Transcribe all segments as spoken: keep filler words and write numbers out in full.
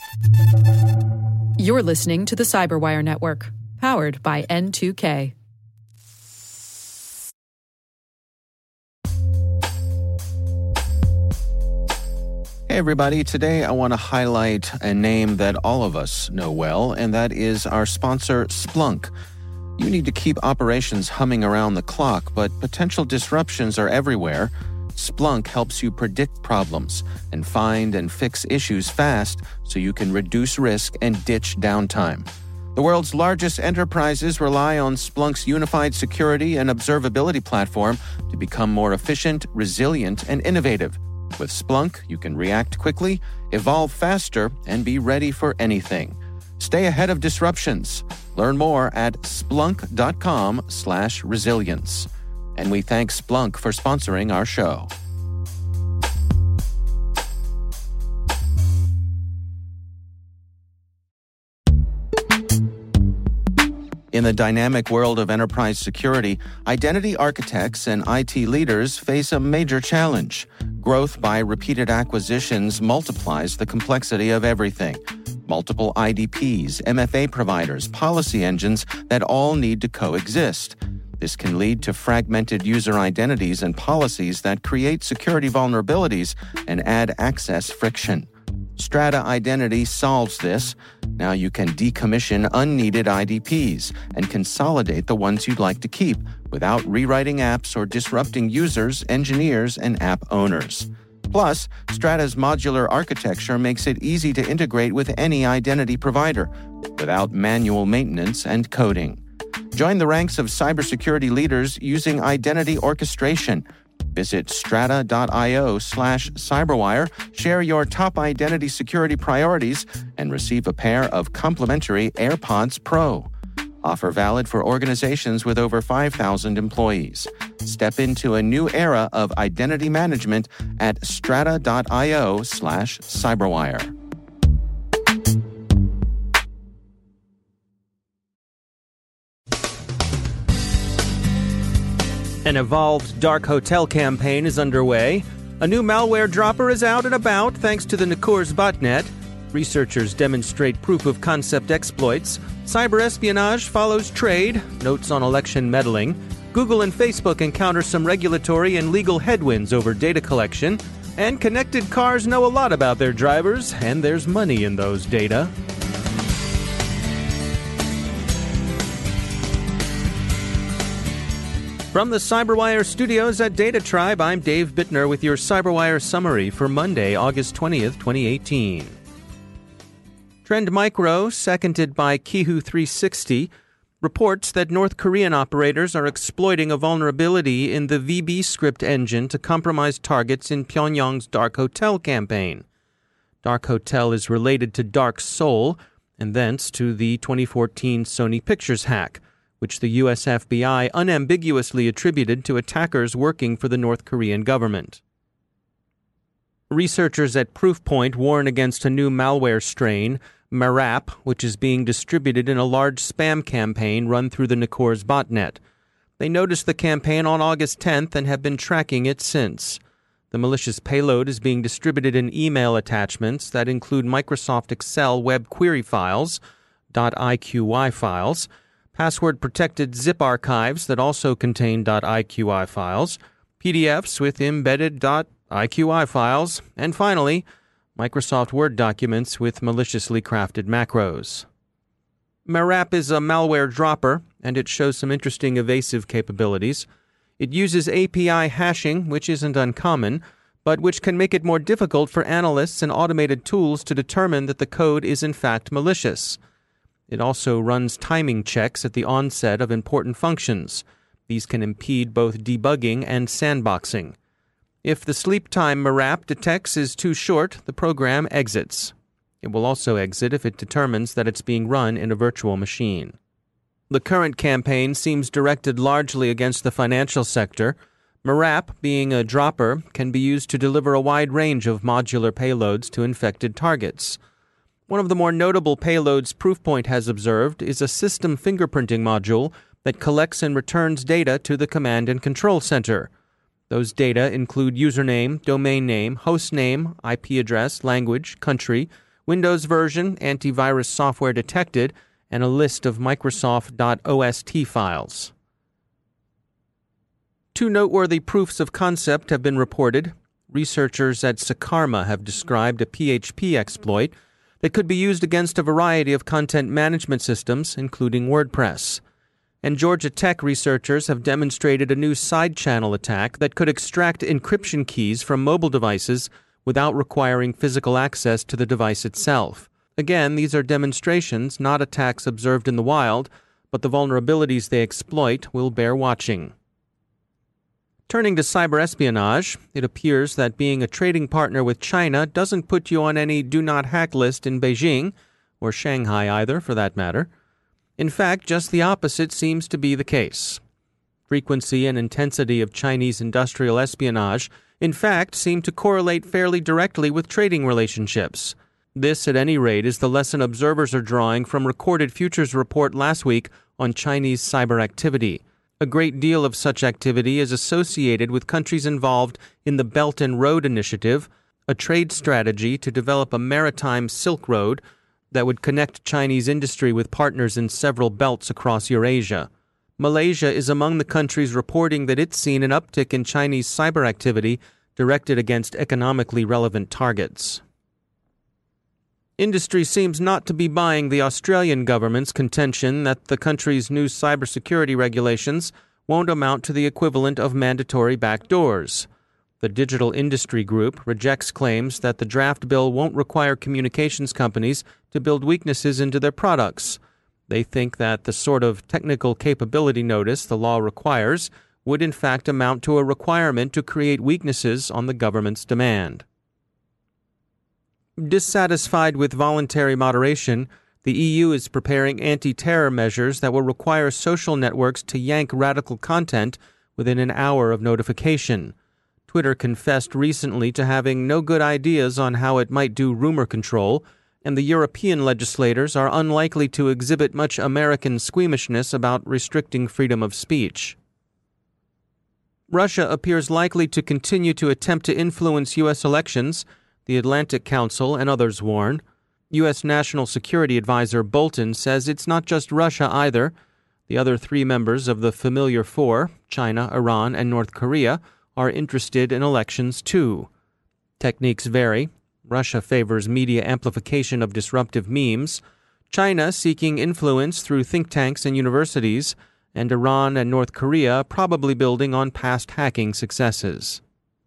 You're listening to the Cyberwire Network, powered by N two K. Hey everybody, today I want to highlight a name that all of us know well, and that is our sponsor, Splunk. You need to keep operations humming around the clock, but potential disruptions are everywhere. Splunk helps you predict problems and find and fix issues fast so you can reduce risk and ditch downtime. The world's largest enterprises rely on Splunk's unified security and observability platform to become more efficient, resilient, and innovative. With Splunk, you can react quickly, evolve faster, and be ready for anything. Stay ahead of disruptions. Learn more at splunk.com slash resilience. And we thank Splunk for sponsoring our show. In the dynamic world of enterprise security, identity architects and I T leaders face a major challenge. Growth by repeated acquisitions multiplies the complexity of everything. Multiple I D Ps, M F A providers, policy engines that all need to coexist. This can lead to fragmented user identities and policies that create security vulnerabilities and add access friction. Strata Identity solves this. Now you can decommission unneeded I D Ps and consolidate the ones you'd like to keep without rewriting apps or disrupting users, engineers, and app owners. Plus, Strata's modular architecture makes it easy to integrate with any identity provider without manual maintenance and coding. Join the ranks of cybersecurity leaders using identity orchestration. Visit strata.io slash cyberwire, share your top identity security priorities, and receive a pair of complimentary AirPods Pro. Offer valid for organizations with over five thousand employees. Step into a new era of identity management at strata.io slash cyberwire. An evolved dark hotel campaign is underway. A new malware dropper is out and about thanks to the Nikurs botnet. Researchers demonstrate proof-of-concept exploits. Cyber espionage follows trade. Notes on election meddling. Google and Facebook encounter some regulatory and legal headwinds over data collection. And connected cars know a lot about their drivers, and there's money in those data. From the Cyberwire studios at Data Tribe, I'm Dave Bittner with your Cyberwire summary for Monday, August twentieth, twenty eighteen. Trend Micro, seconded by Kihu three sixty, reports that North Korean operators are exploiting a vulnerability in the V B script engine to compromise targets in Pyongyang's Dark Hotel campaign. Dark Hotel is related to Dark Soul, and thence to the twenty fourteen Sony Pictures hack, which the U S F B I unambiguously attributed to attackers working for the North Korean government. Researchers at Proofpoint warn against a new malware strain, Marap, which is being distributed in a large spam campaign run through the Nikurs botnet. They noticed the campaign on August tenth and have been tracking it since. The malicious payload is being distributed in email attachments that include Microsoft Excel web query files, .iqi files, password-protected zip archives that also contain .iqi files, P D Fs with embedded .iqi files, and finally, Microsoft Word documents with maliciously crafted macros. Marap is a malware dropper, and it shows some interesting evasive capabilities. It uses A P I hashing, which isn't uncommon, but which can make it more difficult for analysts and automated tools to determine that the code is in fact malicious. It also runs timing checks at the onset of important functions. These can impede both debugging and sandboxing. If the sleep time Marap detects is too short, the program exits. It will also exit if it determines that it's being run in a virtual machine. The current campaign seems directed largely against the financial sector. Marap, being a dropper, can be used to deliver a wide range of modular payloads to infected targets. One of the more notable payloads Proofpoint has observed is a system fingerprinting module that collects and returns data to the command and control center. Those data include username, domain name, host name, I P address, language, country, Windows version, antivirus software detected, and a list of Microsoft.ost files. Two noteworthy proofs of concept have been reported. Researchers at Sakarma have described a P H P exploit that could be used against a variety of content management systems, including WordPress. And Georgia Tech researchers have demonstrated a new side-channel attack that could extract encryption keys from mobile devices without requiring physical access to the device itself. Again, these are demonstrations, not attacks observed in the wild, but the vulnerabilities they exploit will bear watching. Turning to cyber espionage, it appears that being a trading partner with China doesn't put you on any do-not-hack list in Beijing, or Shanghai either, for that matter. In fact, just the opposite seems to be the case. Frequency and intensity of Chinese industrial espionage, in fact, seem to correlate fairly directly with trading relationships. This, at any rate, is the lesson observers are drawing from Recorded Future's report last week on Chinese cyber activity. A great deal of such activity is associated with countries involved in the Belt and Road Initiative, a trade strategy to develop a maritime Silk Road that would connect Chinese industry with partners in several belts across Eurasia. Malaysia is among the countries reporting that it's seen an uptick in Chinese cyber activity directed against economically relevant targets. Industry seems not to be buying the Australian government's contention that the country's new cybersecurity regulations won't amount to the equivalent of mandatory backdoors. The Digital Industry Group rejects claims that the draft bill won't require communications companies to build weaknesses into their products. They think that the sort of technical capability notice the law requires would in fact amount to a requirement to create weaknesses on the government's demand. Dissatisfied with voluntary moderation, the E U is preparing anti-terror measures that will require social networks to yank radical content within an hour of notification. Twitter confessed recently to having no good ideas on how it might do rumor control, and the European legislators are unlikely to exhibit much American squeamishness about restricting freedom of speech. Russia appears likely to continue to attempt to influence U S elections, the Atlantic Council and others warn. U S National Security Advisor Bolton says it's not just Russia either. The other three members of the Familiar Four, China, Iran, and North Korea, are interested in elections too. Techniques vary. Russia favors media amplification of disruptive memes, China seeking influence through think tanks and universities, and Iran and North Korea probably building on past hacking successes.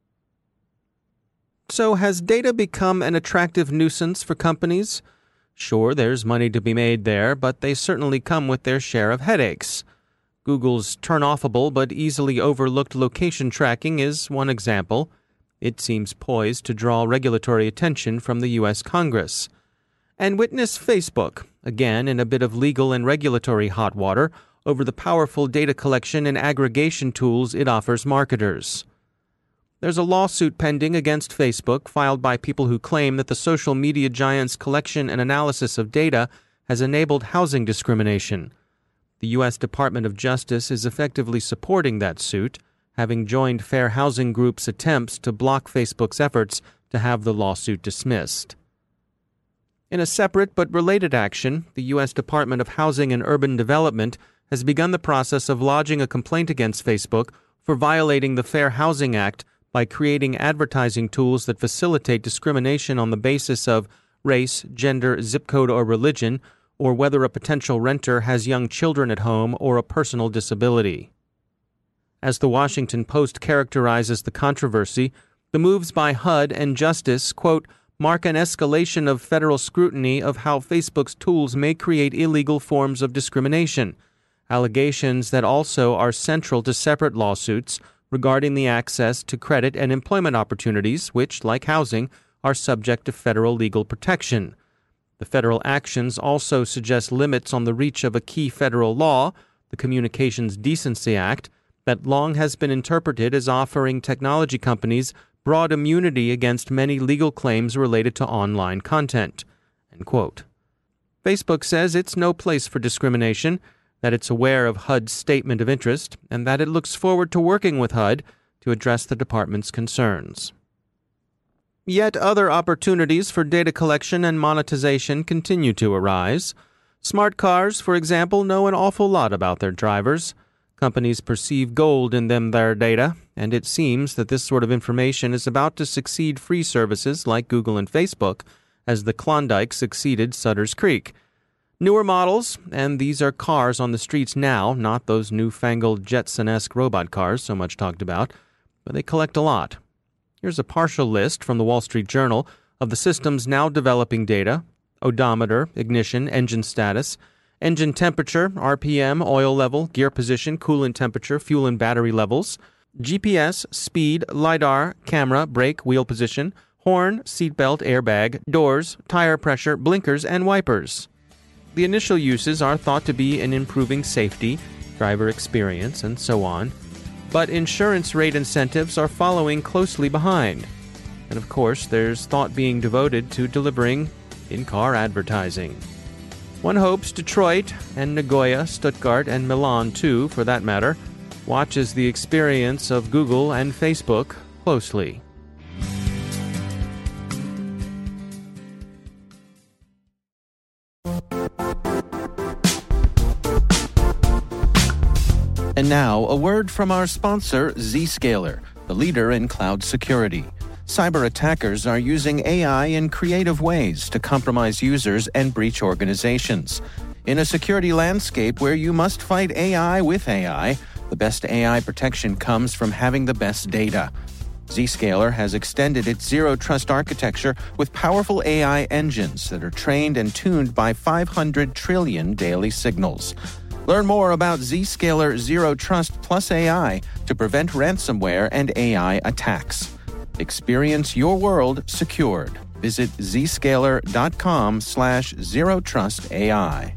So has data become an attractive nuisance for companies? Sure, there's money to be made there, but they certainly come with their share of headaches. Google's turn-offable but easily overlooked location tracking is one example. It seems poised to draw regulatory attention from the U S Congress. And witness Facebook, again in a bit of legal and regulatory hot water over the powerful data collection and aggregation tools it offers marketers. There's a lawsuit pending against Facebook filed by people who claim that the social media giant's collection and analysis of data has enabled housing discrimination. The U S Department of Justice is effectively supporting that suit, having joined Fair Housing Group's attempts to block Facebook's efforts to have the lawsuit dismissed. In a separate but related action, the U S Department of Housing and Urban Development has begun the process of lodging a complaint against Facebook for violating the Fair Housing Act by creating advertising tools that facilitate discrimination on the basis of race, gender, zip code, or religion, or whether a potential renter has young children at home or a personal disability. As the Washington Post characterizes the controversy, the moves by H U D and Justice, quote, mark an escalation of federal scrutiny of how Facebook's tools may create illegal forms of discrimination, allegations that also are central to separate lawsuits regarding the access to credit and employment opportunities, which, like housing, are subject to federal legal protection. The federal actions also suggest limits on the reach of a key federal law, the Communications Decency Act, that long has been interpreted as offering technology companies broad immunity against many legal claims related to online content. End quote. Facebook says it's no place for discrimination, that it's aware of H U D's statement of interest, and that it looks forward to working with H U D to address the department's concerns. Yet other opportunities for data collection and monetization continue to arise. Smart cars, for example, know an awful lot about their drivers. Companies perceive gold in them their data, and it seems that this sort of information is about to succeed free services like Google and Facebook, as the Klondike succeeded Sutter's Creek. Newer models, and these are cars on the streets now, not those newfangled Jetson-esque robot cars so much talked about, but they collect a lot. Here's a partial list from the Wall Street Journal of the systems now developing data: odometer, ignition, engine status, engine temperature, R P M, oil level, gear position, coolant temperature, fuel and battery levels, G P S, speed, LiDAR, camera, brake, wheel position, horn, seatbelt, airbag, doors, tire pressure, blinkers, and wipers. The initial uses are thought to be in improving safety, driver experience, and so on. But insurance rate incentives are following closely behind. And of course, there's thought being devoted to delivering in-car advertising. One hopes Detroit and Nagoya, Stuttgart, and Milan, too, for that matter, watches the experience of Google and Facebook closely. And now, a word from our sponsor, Zscaler, the leader in cloud security. Cyber attackers are using A I in creative ways to compromise users and breach organizations. In a security landscape where you must fight A I with A I, the best A I protection comes from having the best data. Zscaler has extended its zero-trust architecture with powerful A I engines that are trained and tuned by five hundred trillion daily signals. Learn more about Zscaler Zero Trust Plus A I to prevent ransomware and A I attacks. Experience your world secured. Visit zscaler.com slash zero trust AI.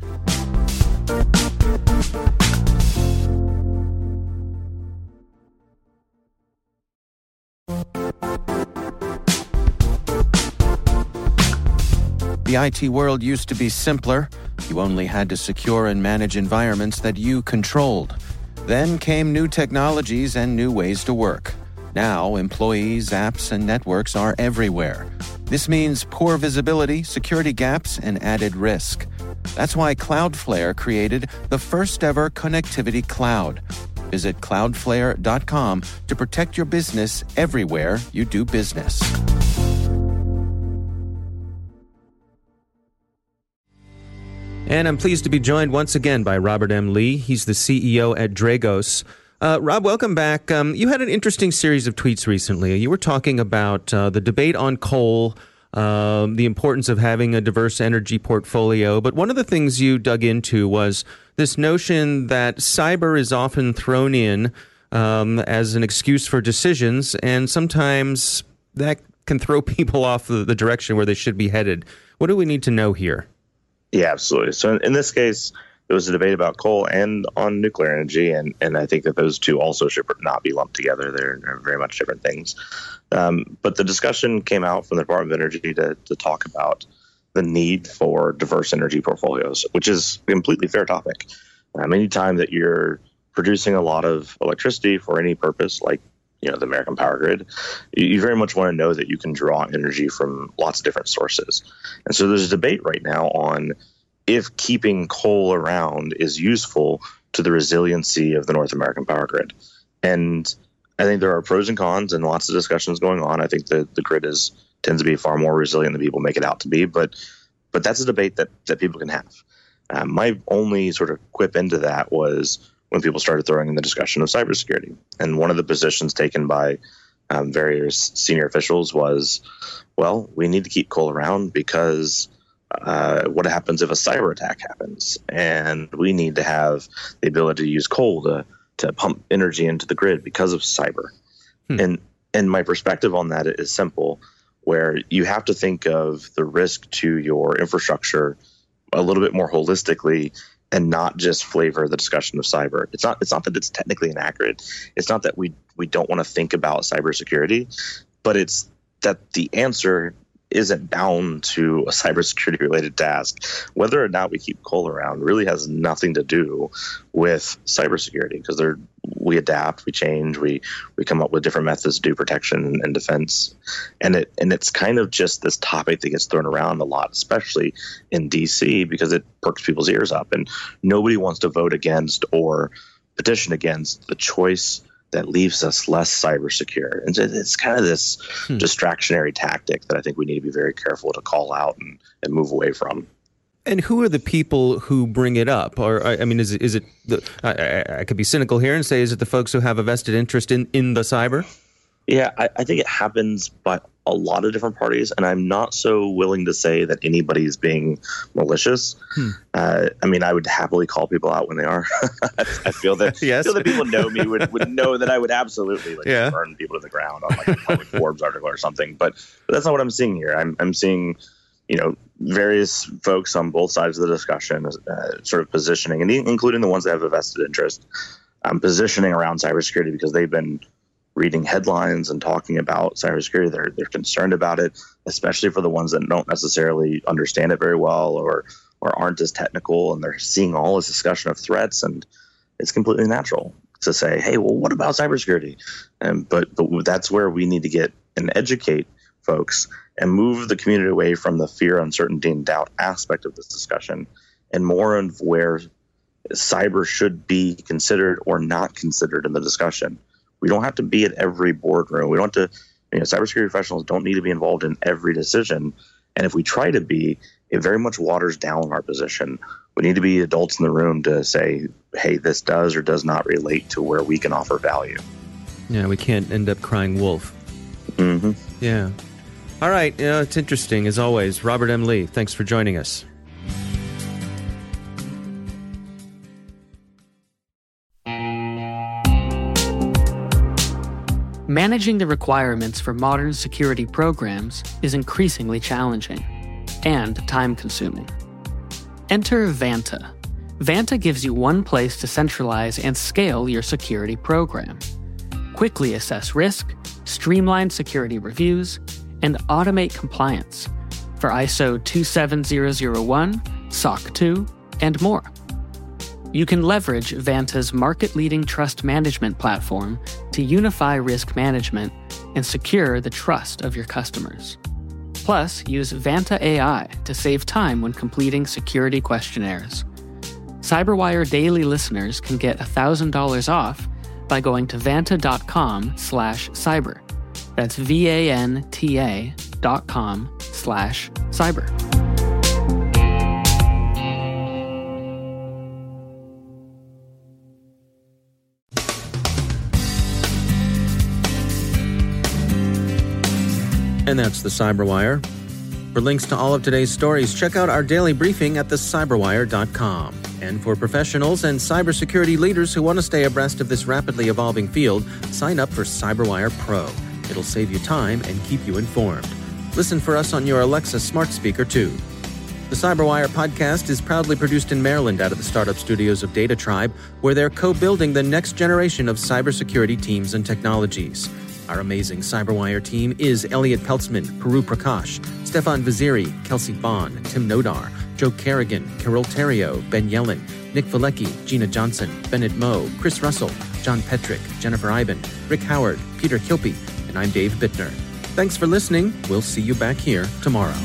The I T world used to be simpler. You only had to secure and manage environments that you controlled. Then came new technologies and new ways to work. Now, employees, apps, and networks are everywhere. This means poor visibility, security gaps, and added risk. That's why Cloudflare created the first-ever connectivity cloud. Visit cloudflare dot com to protect your business everywhere you do business. And I'm pleased to be joined once again by Robert M. Lee. He's the C E O at Dragos. Uh, Rob, welcome back. Um, you had an interesting series of tweets recently. You were talking about uh, the debate on coal, uh, the importance of having a diverse energy portfolio. But one of the things you dug into was this notion that cyber is often thrown in um, as an excuse for decisions, and sometimes that can throw people off the, the direction where they should be headed. What do we need to know here? Yeah, absolutely. So in this case, there was a debate about coal and on nuclear energy, and, and I think that those two also should not be lumped together. They're, they're very much different things. Um, but the discussion came out from the Department of Energy to, to talk about the need for diverse energy portfolios, which is a completely fair topic. Um, anytime that you're producing a lot of electricity for any purpose, like you know the American power grid, you, you very much want to know that you can draw energy from lots of different sources. And so there's a debate right now on if keeping coal around is useful to the resiliency of the North American power grid. And I think there are pros and cons and lots of discussions going on. I think that the grid is tends to be far more resilient than people make it out to be, but but that's a debate that, that people can have. Um, my only sort of quip into that was when people started throwing in the discussion of cybersecurity. And one of the positions taken by um, various senior officials was, well, we need to keep coal around because uh, what happens if a cyber attack happens? And we need to have the ability to use coal to, to pump energy into the grid because of cyber. Hmm. And, and my perspective on that is simple, where you have to think of the risk to your infrastructure a little bit more holistically and not just flavor the discussion of cyber. It's not it's not that it's technically inaccurate. It's not that we we don't want to think about cybersecurity, but it's that the answer isn't bound to a cybersecurity related task. Whether or not we keep coal around really has nothing to do with cybersecurity, because they're we adapt, we change, we we come up with different methods to do protection and defense. And it and it's kind of just this topic that gets thrown around a lot, especially in D C, because it perks people's ears up. And nobody wants to vote against or petition against the choice that leaves us less cyber secure. And it's kind of this hmm. distractionary tactic that I think we need to be very careful to call out and, and move away from. And who are the people who bring it up? Or, I mean, is it, is it the, I, I could be cynical here and say, is it the folks who have a vested interest in, in the cyber? Yeah, I, I think it happens by a lot of different parties, and I'm not so willing to say that anybody is being malicious. Hmm. Uh, I mean, I would happily call people out when they are. I feel that yes. feel that people know me would, would know that I would absolutely like yeah. burn people to the ground on like a public Forbes article or something. But, but that's not what I'm seeing here. I'm I'm seeing, you know, various folks on both sides of the discussion uh, sort of positioning, and including the ones that have a vested interest, um, positioning around cybersecurity because they've been reading headlines and talking about cybersecurity. They're they're concerned about it, especially for the ones that don't necessarily understand it very well or or aren't as technical, and they're seeing all this discussion of threats, and it's completely natural to say, hey, well, what about cybersecurity? And but, but that's where we need to get and educate folks and move the community away from the fear, uncertainty, and doubt aspect of this discussion, and more of where cyber should be considered or not considered in the discussion. We don't have to be at every boardroom. We don't have to, you know, cybersecurity professionals don't need to be involved in every decision. And if we try to be, it very much waters down our position. We need to be adults in the room to say, hey, this does or does not relate to where we can offer value. Yeah, we can't end up crying wolf. Mm-hmm. Yeah. All right. You know, it's interesting, as always. Robert M. Lee, thanks for joining us. Managing the requirements for modern security programs is increasingly challenging and time-consuming. Enter Vanta. Vanta gives you one place to centralize and scale your security program. Quickly assess risk, streamline security reviews, and automate compliance for I S O two seven zero zero one, S O C two, and more. You can leverage Vanta's market-leading trust management platform to unify risk management and secure the trust of your customers. Plus, use Vanta A I to save time when completing security questionnaires. CyberWire Daily listeners can get one thousand dollars off by going to vanta.com slash cyber. That's V-A-N-T-A dot com slash cyber. And that's the Cyberwire. For links to all of today's stories, check out our daily briefing at the cyberwire dot com. And for professionals and cybersecurity leaders who want to stay abreast of this rapidly evolving field, sign up for CyberWire Pro. It'll save you time and keep you informed. Listen for us on your Alexa smart speaker, too. The Cyberwire podcast is proudly produced in Maryland out of the startup studios of Data Tribe, where they're co-building the next generation of cybersecurity teams and technologies. Our amazing Cyberwire team is Elliot Peltzman, Puru Prakash, Stefan Vaziri, Kelsey Bond, Tim Nodar, Joe Kerrigan, Carol Terrio, Ben Yellen, Nick Valecki, Gina Johnson, Bennett Moe, Chris Russell, John Petrick, Jennifer Iben, Rick Howard, Peter Kilpie, and I'm Dave Bittner. Thanks for listening. We'll see you back here tomorrow.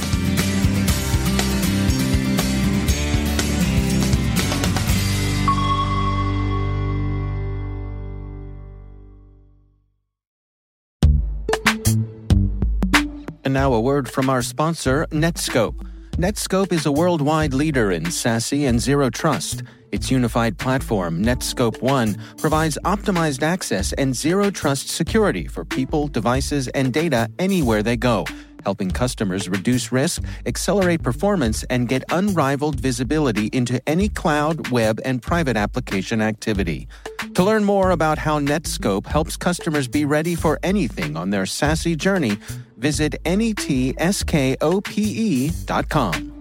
And now a word from our sponsor, Netskope. Netskope is a worldwide leader in SASE and Zero Trust. Its unified platform, Netskope One, provides optimized access and Zero Trust security for people, devices, and data anywhere they go, helping customers reduce risk, accelerate performance, and get unrivaled visibility into any cloud, web, and private application activity. To learn more about how Netskope helps customers be ready for anything on their SASE journey, visit netskope dot com.